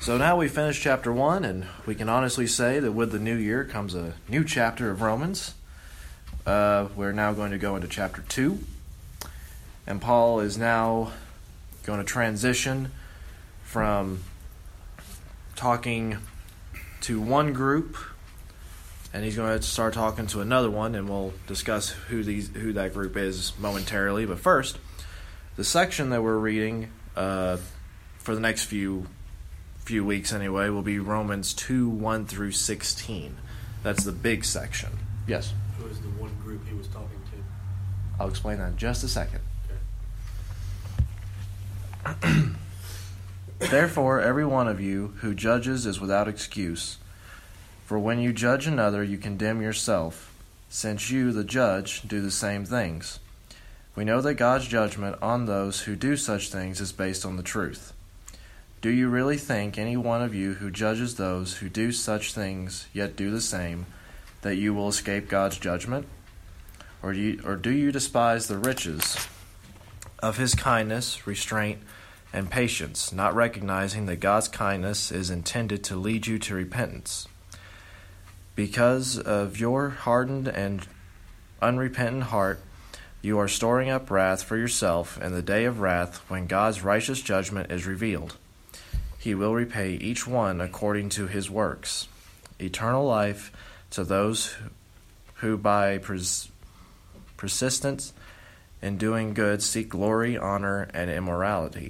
So now we finished chapter 1, and we can honestly say that with the new year comes a new chapter of Romans. We're now going to go into chapter 2, and Paul is now going to transition from talking to one group, and he's going to start talking to another one, and we'll discuss who that group is momentarily. But first, the section that we're reading for the next few weeks anyway will be Romans 2, 1 through 16. That's the big section. Yes? Who is the one group he was talking to? I'll explain that in just a second. Okay. Therefore, every one of you who judges is without excuse. For when you judge another, you condemn yourself, since you, the judge, do the same things. We know that God's judgment on those who do such things is based on the truth. Do you really think any one of you who judges those who do such things yet do the same, that you will escape God's judgment? Or do you despise the riches of his kindness, restraint, and patience, not recognizing that God's kindness is intended to lead you to repentance? Because of your hardened and unrepentant heart, you are storing up wrath for yourself in the day of wrath when God's righteous judgment is revealed. He will repay each one according to his works. Eternal life to those who by persistence in doing good seek glory, honor, and immortality.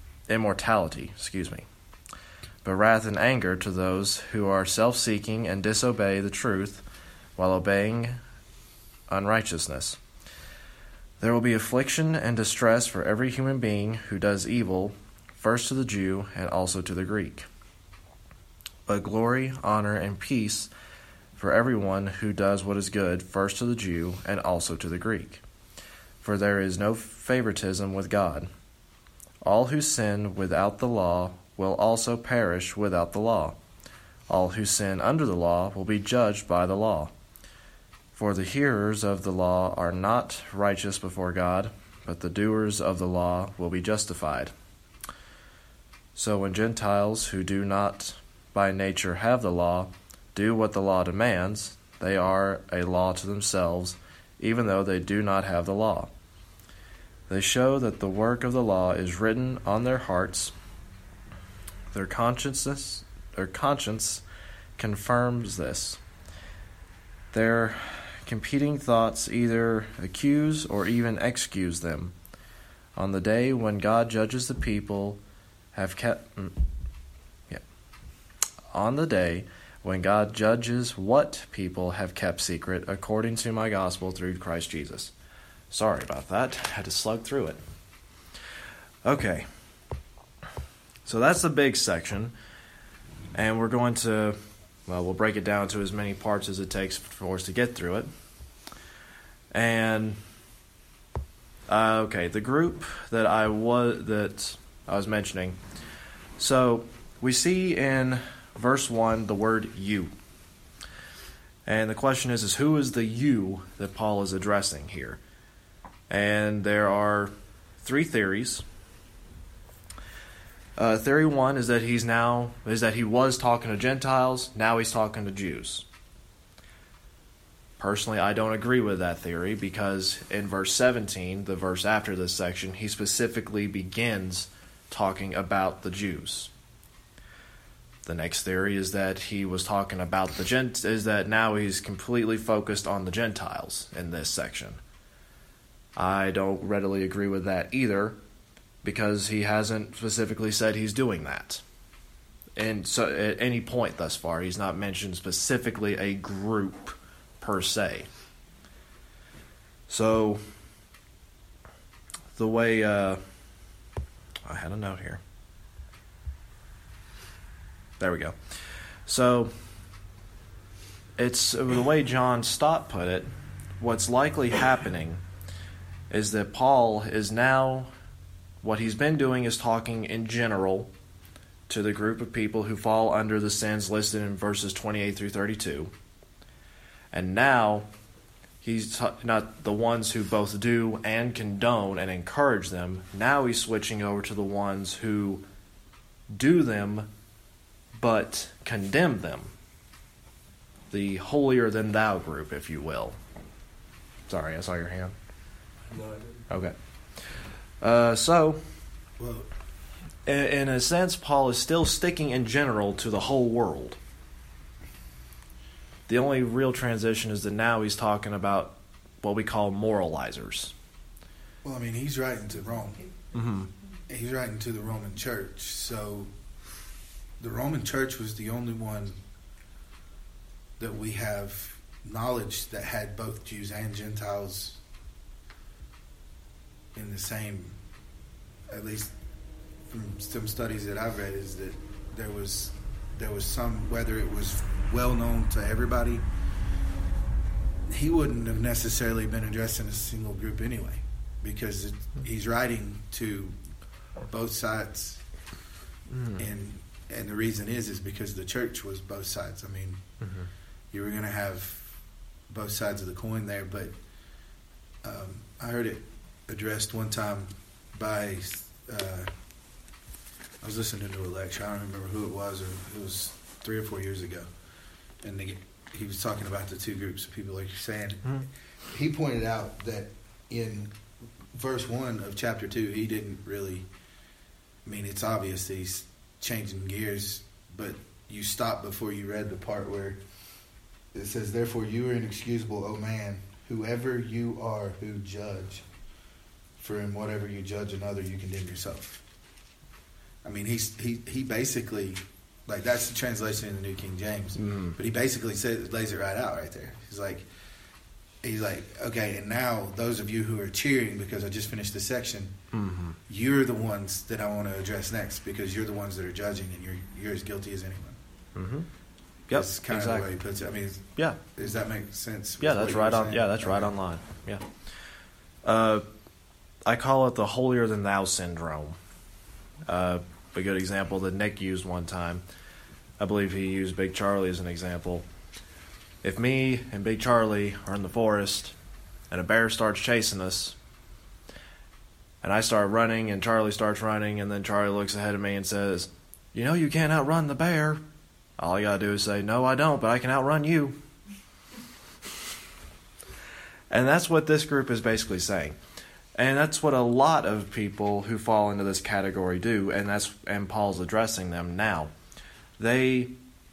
But wrath and anger to those who are self-seeking and disobey the truth while obeying unrighteousness. There will be affliction and distress for every human being who does evil, first to the Jew and also to the Greek. But glory, honor, and peace for everyone who does what is good, first to the Jew and also to the Greek. For there is no favoritism with God. All who sin without the law will also perish without the law. All who sin under the law will be judged by the law. For the hearers of the law are not righteous before God, but the doers of the law will be justified. So when Gentiles who do not by nature have the law do what the law demands, they are a law to themselves, even though they do not have the law. They show that the work of the law is written on their hearts. Their conscience confirms this. Their competing thoughts either accuse or even excuse them. On the day when God judges the people, On the day when God judges what people have kept secret according to my gospel through Christ Jesus. Sorry about that. I had to slug through it. Okay. So that's the big section. And we're going to, we'll break it down to as many parts as it takes for us to get through it. And, the group that I was mentioning. So we see in verse 1 the word you. And the question is who is the you that Paul is addressing here? And there are three theories. Theory 1 is that he was talking to Gentiles, now he's talking to Jews. Personally, I don't agree with that theory because in verse 17, the verse after this section, he specifically begins talking about the Jews. The next theory is that he was talking about is that now he's completely focused on the Gentiles in this section. I don't readily agree with that either, because he hasn't specifically said he's doing that. And so at any point thus far, he's not mentioned specifically a group per se. So, the way, I had a note here. There we go. So, it's the way John Stott put it, what's likely happening is that Paul is now, what he's been doing is talking in general to the group of people who fall under the sins listed in verses 28 through 32. And now, he's not the ones who both do and condone and encourage them. Now he's switching over to the ones who do them but condemn them. The holier-than-thou group, if you will. Sorry, I saw your hand. No, I didn't. Okay. So, Well, in a sense, Paul is still sticking in general to the whole world. The only real transition is that now he's talking about what we call moralizers. I mean, he's writing to Rome. Mm-hmm. He's writing to the Roman church. So the Roman church was the only one that we have knowledge that had both Jews and Gentiles in the same, at least from some studies that I've read, is that there was some, whether it was well known to everybody, he wouldn't have necessarily been addressing a single group anyway, because he's writing to both sides, and the reason is because the church was both sides. I mean, you were going to have both sides of the coin there, but I heard it addressed one time by I was listening to a lecture. I don't remember who it was, or it was 3 or 4 years ago, and he was talking about the two groups of people, like you're saying. He pointed out that in verse 1 of chapter 2, he didn't really, I mean, it's obvious that he's changing gears, but you stop before you read the part where it says, "Therefore you are inexcusable, O man, whoever you are who judge, for in whatever you judge another, you condemn yourself." I mean, he basically, like, that's the translation in the New King James, but he basically lays it right out right there. He's like, okay, and now those of you who are cheering because I just finished this section, you're the ones that I want to address next, because you're the ones that are judging, and you're as guilty as anyone. Yep, That's kind of the way he puts it. I mean, yeah. Does that make sense? Yeah, that's right on. Yeah, that's right on line. Yeah. I call it the holier-than-thou syndrome. A good example that Nick used one time, I believe he used Big Charlie as an example. If me and Big Charlie are in the forest and a bear starts chasing us, and I start running and Charlie starts running, and then Charlie looks ahead of me and says, "You know you can't outrun the bear." All I gotta do is say, "No, I don't, but I can outrun you." And that's what this group is basically saying. And that's what a lot of people who fall into this category do, and Paul's addressing them now. They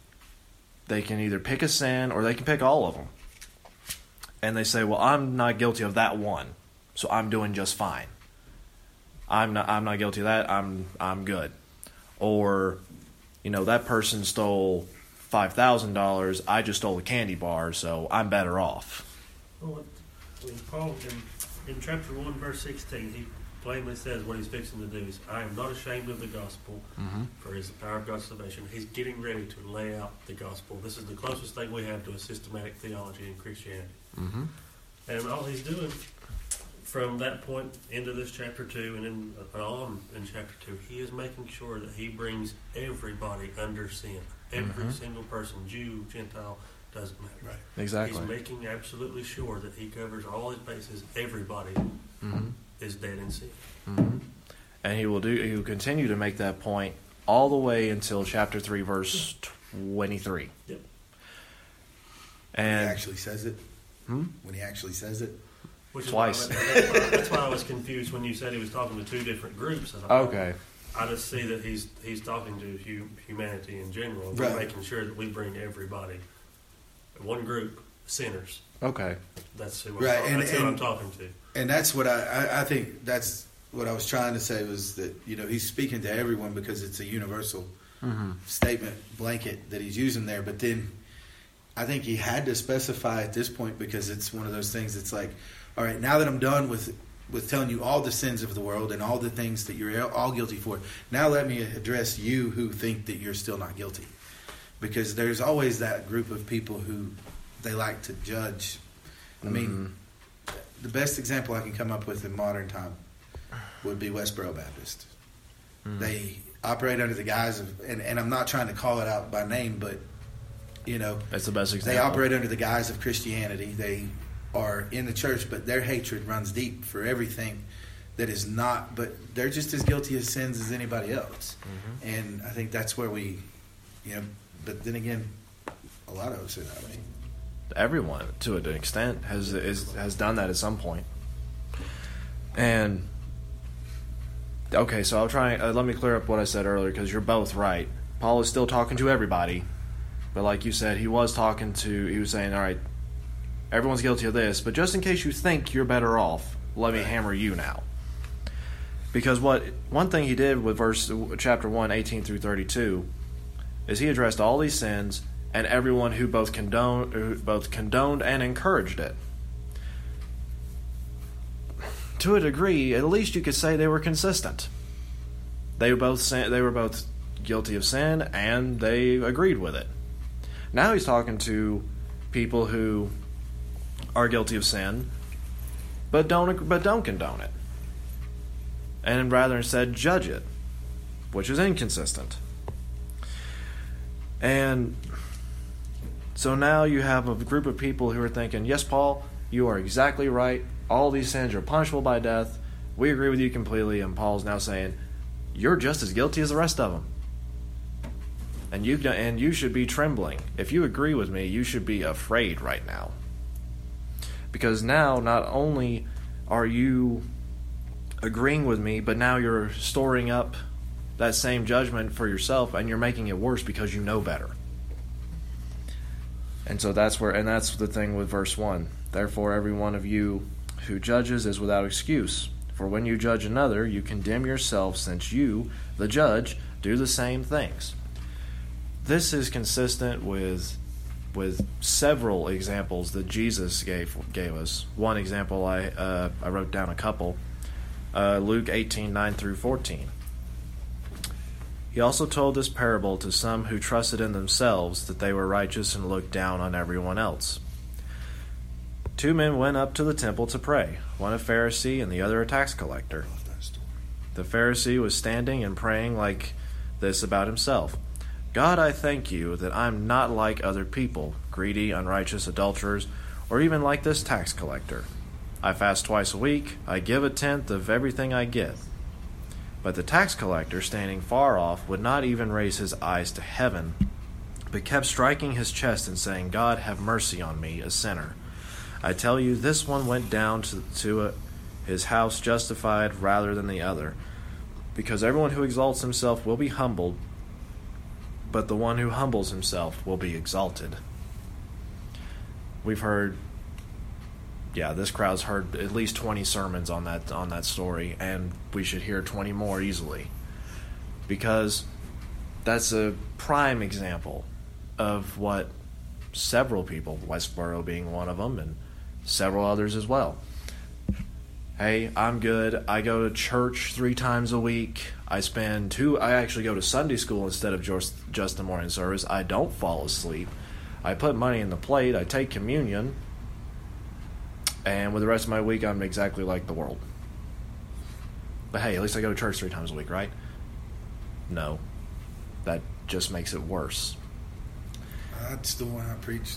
can either pick a sin or they can pick all of them. And they say, "Well, I'm not guilty of that one, so I'm doing just fine. I'm not guilty of that. I'm good." Or, that person stole $5,000. I just stole a candy bar, so I'm better off. Well, Paul, in chapter 1, verse 16, he plainly says what he's fixing to do is, "I am not ashamed of the gospel, for it is the power of God's salvation." He's getting ready to lay out the gospel. This is the closest thing we have to a systematic theology in Christianity. And all he's doing from that point into this chapter 2 and on in chapter 2, he is making sure that he brings everybody under sin. Every single person, Jew, Gentile, doesn't matter. Right. Exactly. He's making absolutely sure that he covers all his bases. Everybody is dead in sin. And he will continue to make that point all the way until chapter 3, verse 23. Yep. And When he actually says it. When he actually says it. Which is twice. That's why I was confused when you said he was talking to two different groups. And I just see that he's talking to humanity in general. We're making sure that we bring everybody. One group, sinners. Okay. That's who, Right, who I'm talking to. And that's what I think that's what I was trying to say, was that, he's speaking to everyone because it's a universal statement, blanket that he's using there. But then I think he had to specify at this point, because it's one of those things that's like, all right, now that I'm done with telling you all the sins of the world and all the things that you're all guilty for, now let me address you who think that you're still not guilty. Because there's always that group of people who they like to judge. I mean, the best example I can come up with in modern time would be Westboro Baptist. They operate under the guise of, and I'm not trying to call it out by name, but, that's the best example. They operate under the guise of Christianity. They are in the church, but their hatred runs deep for everything that is not, but they're just as guilty of sins as anybody else. And I think that's where we But then again, a lot of us are that way. Everyone, to an extent, has done that at some point. And okay, so I'll try. Let me clear up what I said earlier, because you're both right. Paul is still talking to everybody, but like you said, he was saying, all right, everyone's guilty of this, but just in case you think you're better off, let me hammer you now. Because one thing he did with chapter 1, 18 through 32, is he addressed all these sins and everyone who both condoned and encouraged it. To a degree, at least you could say they were consistent. They were both guilty of sin, and they agreed with it. Now he's talking to people who are guilty of sin, but don't condone it, and rather instead judge it, which is inconsistent. And so now you have a group of people who are thinking, yes, Paul, you are exactly right. All these sins are punishable by death. We agree with you completely. And Paul's now saying, you're just as guilty as the rest of them. And you should be trembling. If you agree with me, you should be afraid right now. Because now not only are you agreeing with me, but now you're storing up that same judgment for yourself, and you're making it worse because you know better. And so that's the thing with verse 1. Therefore, every one of you who judges is without excuse. For when you judge another, you condemn yourself, since you, the judge, do the same things. This is consistent with several examples that Jesus gave us. One example, I wrote down a couple. Luke 18, 9 through 14. He also told this parable to some who trusted in themselves that they were righteous and looked down on everyone else. 2 men went up to the temple to pray, one a Pharisee and the other a tax collector. The Pharisee was standing and praying like this about himself. God, I thank you that I'm not like other people, greedy, unrighteous, adulterers, or even like this tax collector. I fast twice a week. I give 1/10 of everything I get. But the tax collector, standing far off, would not even raise his eyes to heaven, but kept striking his chest and saying, God, have mercy on me, a sinner. I tell you, this one went down to his house justified rather than the other. Because everyone who exalts himself will be humbled, but the one who humbles himself will be exalted. We've heard, this crowd's heard at least 20 sermons on that story, and we should hear 20 more easily. Because that's a prime example of what several people, Westboro being one of them, and several others as well. Hey, I'm good. I go to church 3 times a week. I actually go to Sunday school instead of just the morning service. I don't fall asleep. I put money in the plate. I take communion. And with the rest of my week, I'm exactly like the world. But hey, at least I go to church 3 times a week, right? No. That just makes it worse. That's the one I preached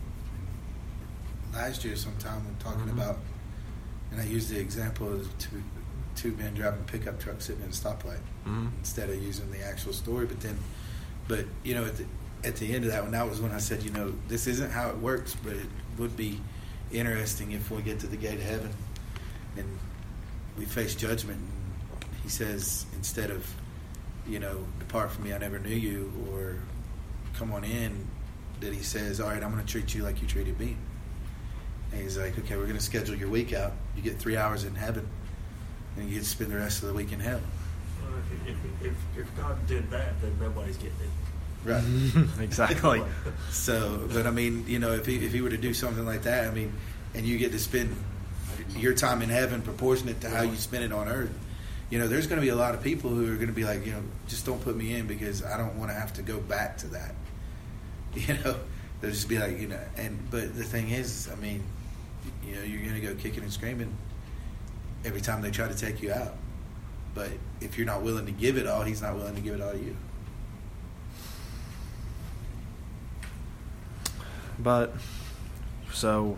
last year sometime when talking about, and I used the example of two men driving a pickup truck sitting in a stoplight instead of using the actual story. But at the end of that one, that was when I said, this isn't how it works, but it would be interesting if we get to the gate of heaven and we face judgment. And he says, instead of, depart from me, I never knew you, or come on in, that he says, all right, I'm going to treat you like you treated me. And he's like, okay, we're going to schedule your week out. You get 3 hours in heaven, and you get to spend the rest of the week in hell. If God did that, then nobody's getting it. Right. Exactly. So, but I mean, if he were to do something like that, and you get to spend your time in heaven proportionate to how you spend it on earth, there's going to be a lot of people who are going to be like, just don't put me in because I don't want to have to go back to that. They'll just be like, but the thing is, you're going to go kicking and screaming every time they try to take you out. But if you're not willing to give it all, he's not willing to give it all to you. But, so,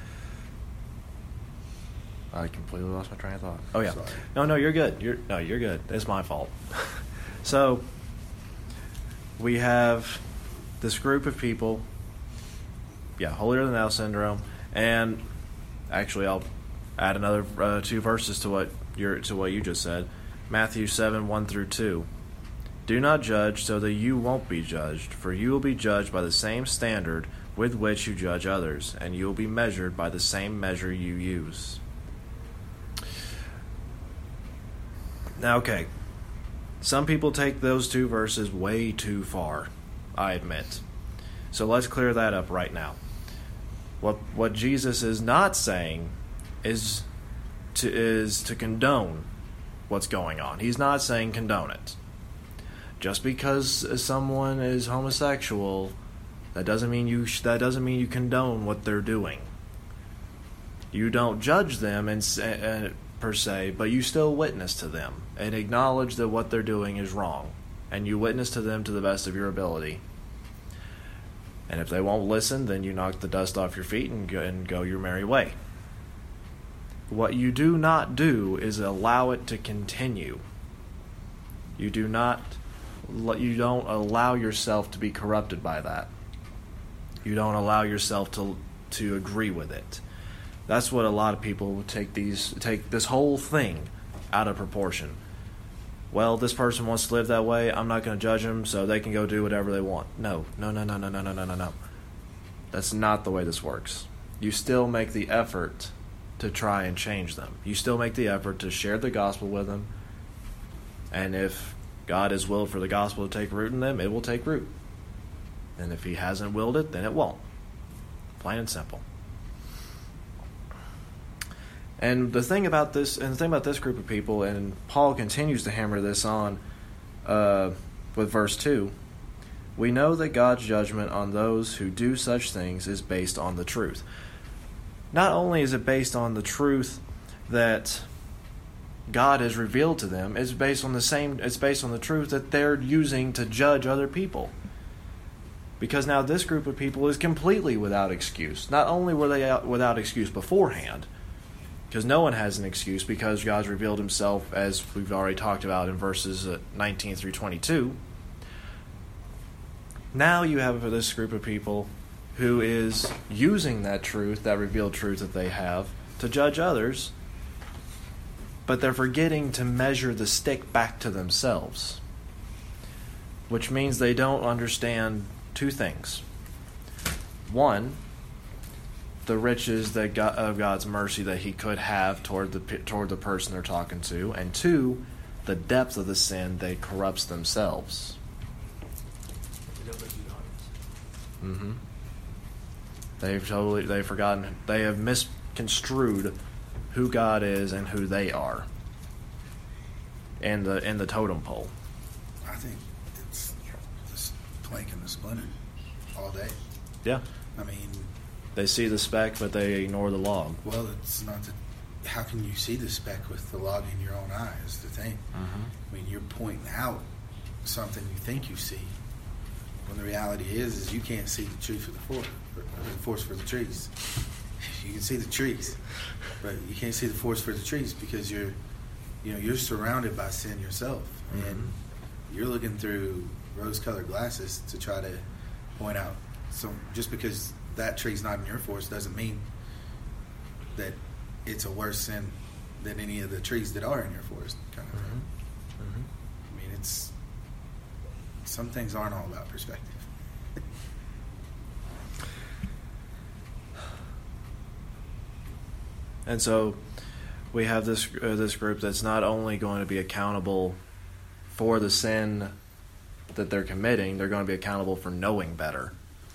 I completely lost my train of thought. Oh, yeah. Sorry. No, you're good. You're good. It's my fault. So, we have this group of people, holier than thou syndrome, and actually I'll add another 2 verses to what you just said. Matthew 7:1-2. Do not judge so that you won't be judged, for you will be judged by the same standard with which you judge others, and you will be measured by the same measure you use. Now, okay, some people take those 2 verses way too far, I admit. So let's clear that up right now. What Jesus is not saying is to condone what's going on. He's not saying condone it. Just because someone is homosexual, that doesn't mean you condone what they're doing. You don't judge them per se, but you still witness to them and acknowledge that what they're doing is wrong, and you witness to them to the best of your ability. And if they won't listen, then you knock the dust off your feet and go your merry way. What you do not do is allow it to continue. You don't allow yourself to be corrupted by that. You don't allow yourself to agree with it. That's what a lot of people take this whole thing out of proportion. Well, this person wants to live that way. I'm not going to judge them, so they can go do whatever they want. No. That's not the way this works. You still make the effort to try and change them. You still make the effort to share the gospel with them. And if God has willed for the gospel to take root in them, it will take root. And if He hasn't willed it, then it won't. Plain and simple. And the thing about this group of people, and Paul continues to hammer this on with verse 2, we know that God's judgment on those who do such things is based on the truth. Not only is it based on the truth that God has revealed to them, it's based on the truth that they're using to judge other people. Because now this group of people is completely without excuse. Not only were they without excuse beforehand, because no one has an excuse because God's revealed Himself, as we've already talked about in verses 19-22. Now you have this group of people who is using that truth, that revealed truth that they have, to judge others, but they're forgetting to measure the stick back to themselves, which means they don't understand 2 things. One, the riches of God's mercy that He could have toward the person they're talking to, and 2, the depth of the sin that corrupts themselves. Mm-hmm. They've forgotten. They have misconstrued who God is and who they are in the totem pole. I think it's just plank in the splinter all day. Yeah. I mean, they see the speck, but they ignore the log. Well, it's not that. How can you see the speck with the log in your own eye? Is the thing. Mm-hmm. I mean, you're pointing out something you think you see, when the reality is you can't see the tree for the forest for the trees. You can see the trees, but you can't see the forest for the trees because you're surrounded by sin yourself, mm-hmm. and you're looking through rose-colored glasses to try to point out. So just because that tree's not in your forest doesn't mean that it's a worse sin than any of the trees that are in your forest, kind of thing. Mm-hmm. I mean, some things aren't all about perspective. And so we have this group that's not only going to be accountable for the sin that they're committing, they're going to be accountable for knowing better.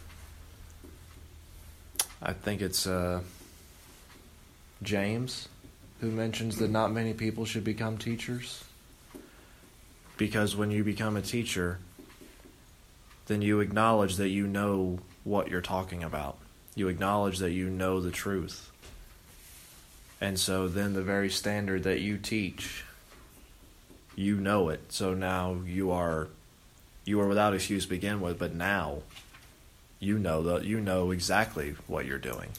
I think it's James who mentions that not many people should become teachers. Because when you become a teacher, then you acknowledge that you know what you're talking about. You acknowledge that you know the truth. And so then the very standard that you teach, you know it. So now you are without excuse to begin with, but now you know exactly what you're doing.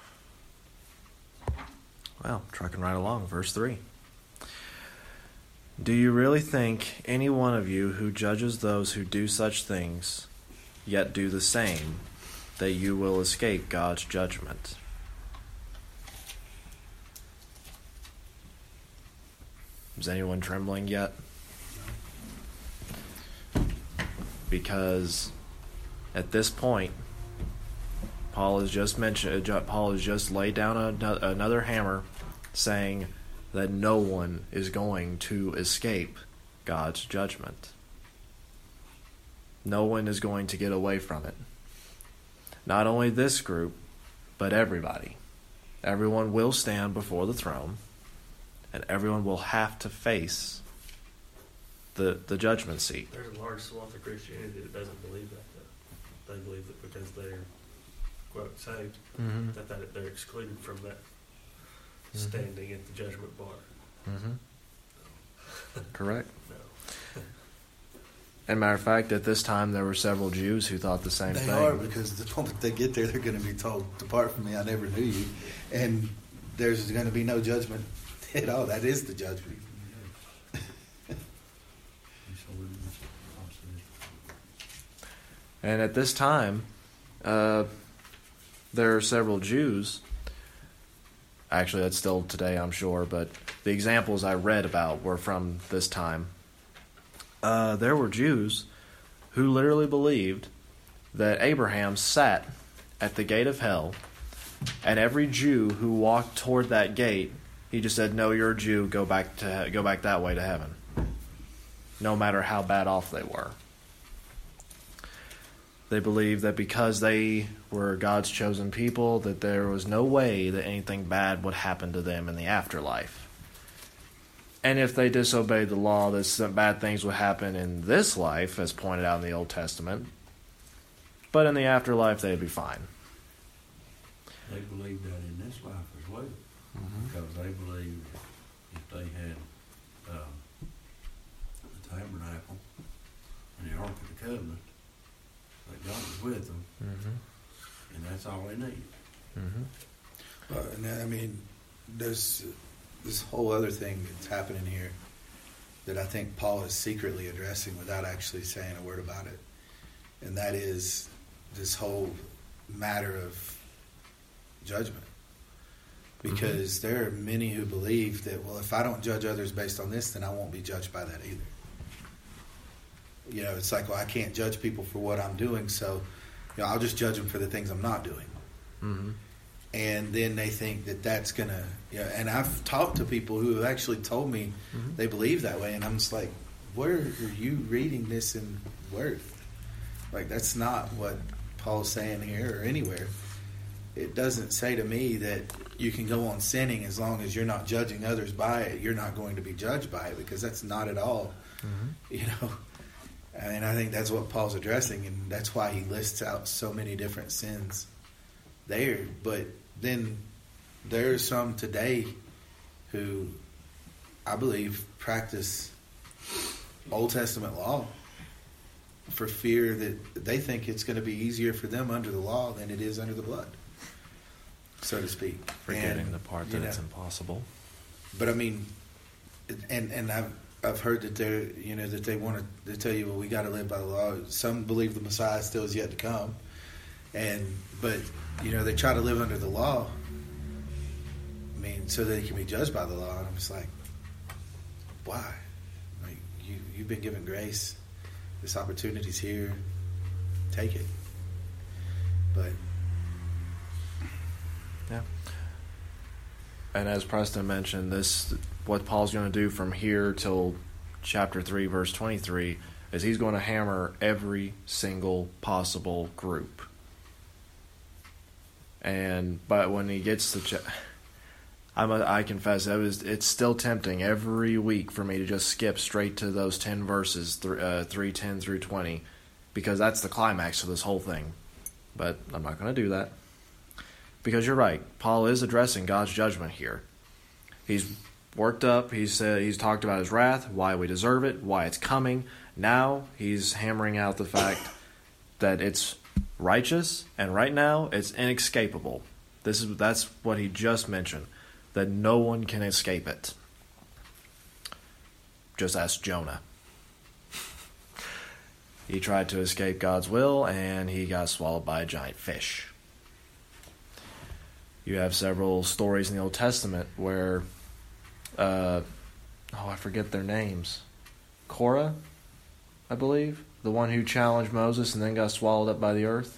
Well, trucking right along, verse 3. Do you really think any one of you who judges those who do such things, yet do the same, that you will escape God's judgment? Is anyone trembling yet? Because at this point, Paul has just laid down another hammer, saying that no one is going to escape God's judgment. No one is going to get away from it. Not only this group, but everybody. Everyone will stand before the throne, and everyone will have to face the judgment seat. There's a large swath of Christianity that doesn't believe that. They believe that because they're, quote, saved, that they're excluded from that standing at the judgment bar. Correct. No. And matter of fact, at this time, there were several Jews who thought the same thing. They are, because the moment they get there, they're going to be told, "Depart from me, I never knew you." And there's going to be no judgment at all. That is the judgment. And at this time, there are several Jews. Actually, that's still today, I'm sure, but the examples I read about were from this time. There were Jews who literally believed that Abraham sat at the gate of hell, and every Jew who walked toward that gate, he just said, "No, you're a Jew. Go back that way to heaven," no matter how bad off they were. They believed that because they were God's chosen people, that there was no way that anything bad would happen to them in the afterlife. And if they disobeyed the law, that some bad things would happen in this life, as pointed out in the Old Testament. But in the afterlife, they'd be fine. They believe that in this life as well. Because they believe if they had the tabernacle and the Ark of the Covenant, that God was with them, and that's all they need. And I mean, there's this whole other thing that's happening here that I think Paul is secretly addressing without actually saying a word about it. And that is this whole matter of judgment. Because there are many who believe that, well, if I don't judge others based on this, then I won't be judged by that either. You know, it's like, well, I can't judge people for what I'm doing, so I'll just judge them for the things I'm not doing. And then they think that that's going to, and I've talked to people who have actually told me they believe that way, and I'm just like, where are you reading this in Word? Like, that's not what Paul's saying here or anywhere. It doesn't say to me that you can go on sinning as long as you're not judging others by it. You're not going to be judged by it, because that's not at all, And I think that's what Paul's addressing, and that's why he lists out so many different sins there. But then there are some today who I believe practice Old Testament law for fear that they think it's going to be easier for them under the law than it is under the blood, so to speak. Forgetting the part that it's impossible. But I mean, and I've heard that that they want to tell you, well, we got to live by the law. Some believe the Messiah still is yet to come, but they try to live under the law. I mean, so that they can be judged by the law. And I'm just like, why? Like, you've been given grace. This opportunity's here. Take it. But yeah. And as Preston mentioned, what Paul's going to do from here till chapter 3, verse 23, is he's going to hammer every single possible group. But when he gets to, I confess it's still tempting every week for me to just skip straight to those 10 verses, 3:10 through 20, because that's the climax of this whole thing. But I'm not going to do that, because you're right. Paul is addressing God's judgment here. He's worked up. He's talked about his wrath, why we deserve it, why it's coming. Now he's hammering out the fact that it's righteous, and right now it's inescapable. That's what he just mentioned, that no one can escape it. Just ask Jonah. He tried to escape God's will, and he got swallowed by a giant fish. You have several stories in the Old Testament where, I forget their names. Korah, I believe, the one who challenged Moses and then got swallowed up by the earth.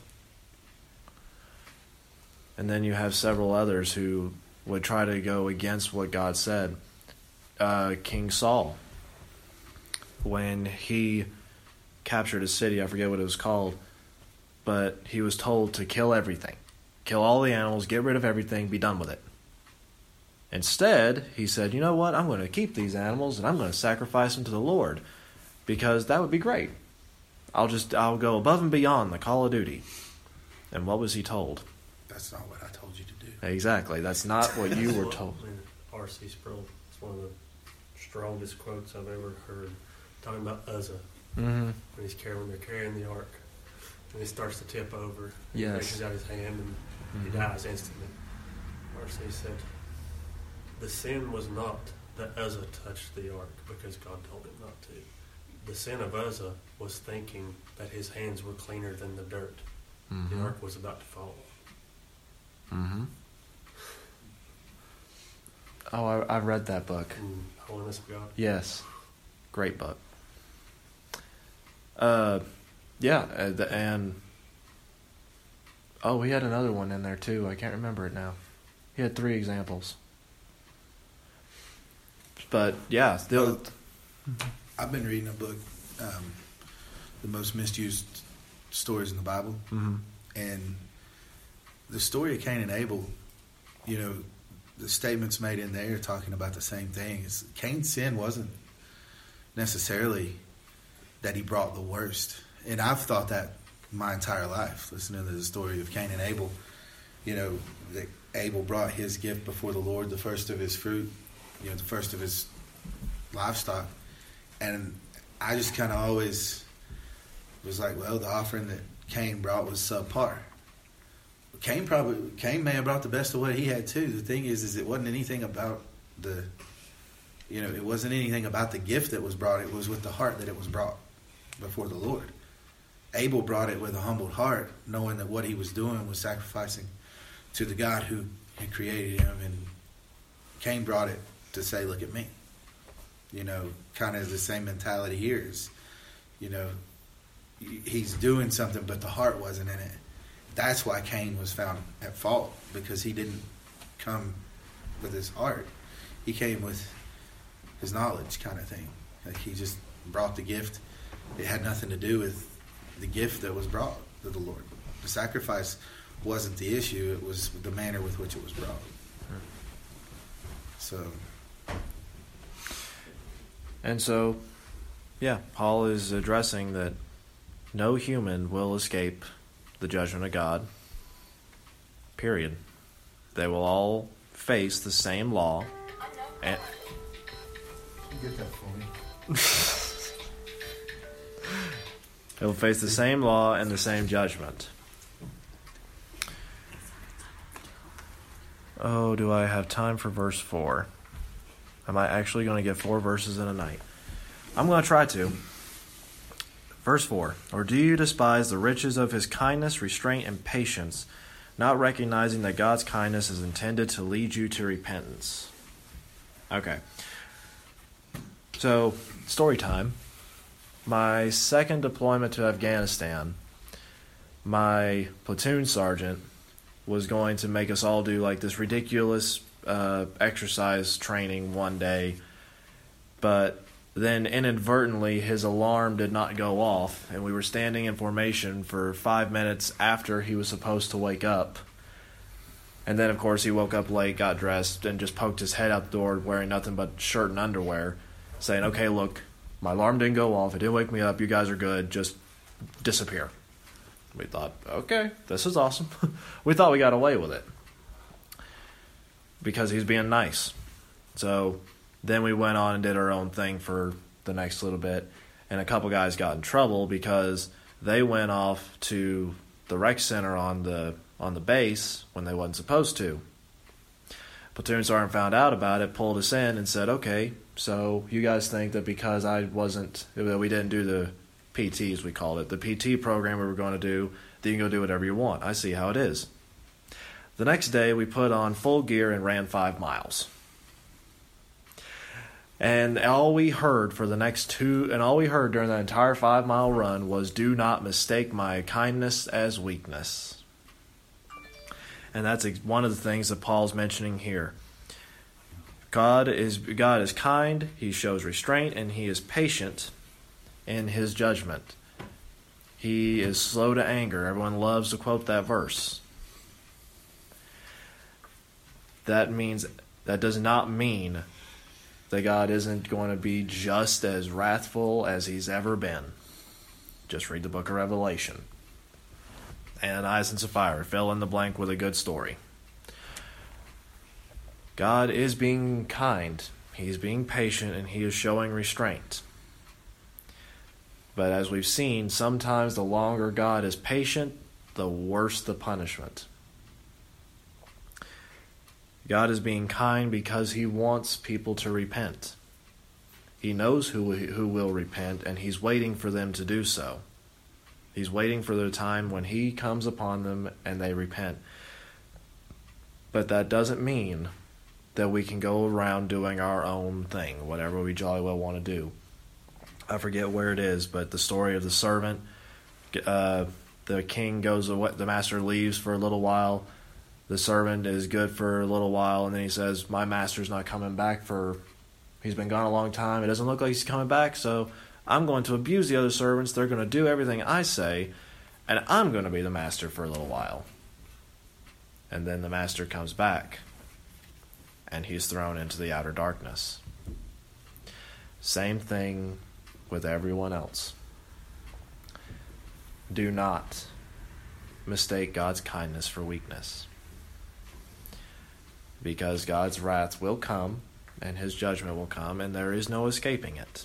And then you have several others who would try to go against what God said. King Saul, when he captured a city, I forget what it was called, but he was told to kill everything. Kill all the animals, get rid of everything, be done with it. Instead, he said, you know what, I'm going to keep these animals and I'm going to sacrifice them to the Lord because that would be great. I'll go above and beyond the call of duty. And what was he told? That's not what I told you to do. Exactly, that's not what you were told. R.C. Sproul, it's one of the strongest quotes I've ever heard, talking about Uzzah. Mm-hmm. When they're carrying the ark, and he starts to tip over. Yes. He reaches out his hand and he dies instantly. R.C. said, the sin was not that Uzzah touched the ark because God told him not to. The sin of Uzzah was thinking that his hands were cleaner than the dirt. Mm-hmm. The ark was about to fall. Mm-hmm. Oh, I read that book. Holiness of God. Yes. Great book. And he had another one in there too. I can't remember it now. He had 3 examples. But yeah, still. I've been reading a book, The Most Misused Stories in the Bible, and the story of Cain and Abel, the statements made in there talking about the same thing. Cain's sin wasn't necessarily that he brought the worst. And I've thought that my entire life, listening to the story of Cain and Abel, that Abel brought his gift before the Lord, the first of his fruit, the first of his livestock. And I just kind of always was like, well, the offering that Cain brought was subpar. Cain may have brought the best of what he had too. The thing is it wasn't anything about it wasn't anything about the gift that was brought. It was with the heart that it was brought before the Lord. Abel brought it with a humbled heart, knowing that what he was doing was sacrificing to the God who had created him. And Cain brought it to say, look at me. Kind of the same mentality here is, he's doing something, but the heart wasn't in it. That's why Cain was found at fault, because he didn't come with his heart. He came with his knowledge, kind of thing. Like, he just brought the gift. It had nothing to do with the gift that was brought to the Lord. The sacrifice wasn't the issue. It was the manner with which it was brought. So, Paul is addressing that no human will escape the judgment of God. Period. They will all face the same law. And You get that for me. they will face the same law and the same judgment. Oh, do I have time for verse 4? Am I actually going to get 4 verses in a night? I'm going to try to. Verse 4, or do you despise the riches of his kindness, restraint, and patience, not recognizing that God's kindness is intended to lead you to repentance? Okay. So, story time. My second deployment to Afghanistan, my platoon sergeant was going to make us all do like this ridiculous exercise training one day, but then inadvertently his alarm did not go off, and we were standing in formation for 5 minutes after he was supposed to wake up. And then, of course, he woke up late, got dressed, and just poked his head out the door wearing nothing but shirt and underwear, saying, okay, look, my alarm didn't go off, it didn't wake me up, you guys are good, just disappear. We thought, okay, this is awesome. We thought we got away with it because he's being nice. So then we went on and did our own thing for the next little bit, and a couple guys got in trouble because they went off to the rec center on the base when they wasn't supposed to. Platoon sergeant found out about it, pulled us in, and said, okay, So you guys think that because that we didn't do the PTs, we called it, the PT program we were going to do, that you can go do whatever you want. I see how it is. The next day, we put on full gear and ran 5 miles. And all we heard during that entire 5-mile run was, "Do not mistake my kindness as weakness." And that's one of the things that Paul's mentioning here. God is kind, he shows restraint, and he is patient in his judgment. He is slow to anger. Everyone loves to quote that verse. That does not mean that God isn't going to be just as wrathful as he's ever been. Just read the book of Revelation. Ananias and Sapphira, fill in the blank with a good story. God is being kind, he's being patient, and he is showing restraint. But as we've seen, sometimes the longer God is patient, the worse the punishment. God is being kind because he wants people to repent. He knows who will repent, and he's waiting for them to do so. He's waiting for the time when he comes upon them and they repent. But that doesn't mean that we can go around doing our own thing, whatever we jolly well want to do. I forget where it is, but the story of the servant, the king goes away, the master leaves for a little while. The servant is good for a little while, and then he says, "My master's not coming back he's been gone a long time. It doesn't look like he's coming back, so I'm going to abuse the other servants. They're going to do everything I say, and I'm going to be the master for a little while." And then the master comes back, and he's thrown into the outer darkness. Same thing with everyone else. Do not mistake God's kindness for weakness, because God's wrath will come and his judgment will come, and there is no escaping it.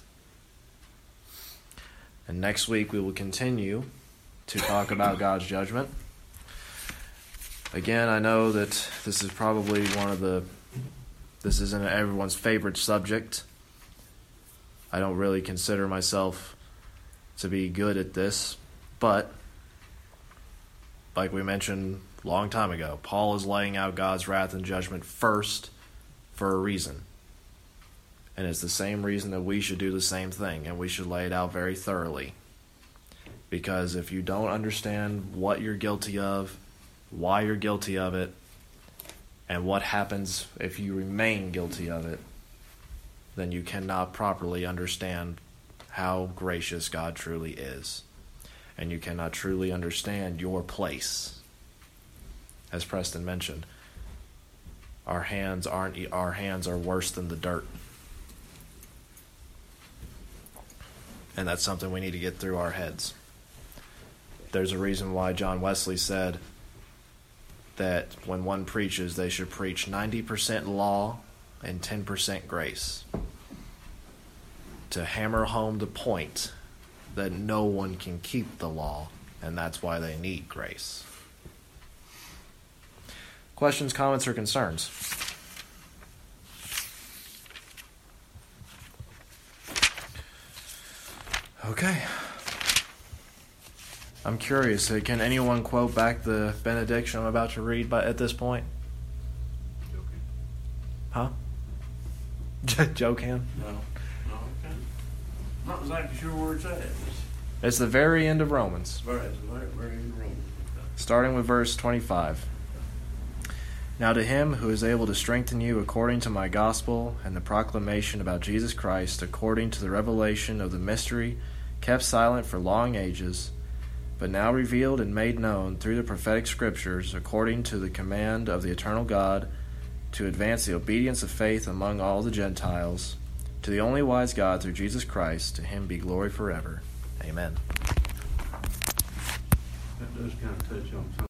And next week we will continue to talk about God's judgment. Again, I know that this is probably this isn't everyone's favorite subject. I don't really consider myself to be good at this, but like we mentioned a long time ago, Paul is laying out God's wrath and judgment first for a reason. And it's the same reason that we should do the same thing, and we should lay it out very thoroughly. Because if you don't understand what you're guilty of, why you're guilty of it, and what happens if you remain guilty of it, then you cannot properly understand how gracious God truly is. And you cannot truly understand your place. As Preston mentioned, our hands are worse than the dirt. And that's something we need to get through our heads. There's a reason why John Wesley said that when one preaches, they should preach 90% law and 10% grace, to hammer home the point that no one can keep the law, and that's why they need grace. Questions, comments, or concerns? Okay. I'm curious, can anyone quote back the benediction I'm about to read at this point? Huh? Joe can? No, okay. Not exactly sure where it's at. It's the very end of Romans. It's very end of Romans. Starting with verse 25. Now to him who is able to strengthen you according to my gospel and the proclamation about Jesus Christ, according to the revelation of the mystery kept silent for long ages, but now revealed and made known through the prophetic scriptures, according to the command of the eternal God, to advance the obedience of faith among all the Gentiles, to the only wise God through Jesus Christ, to him be glory forever. Amen. That does kind of touch on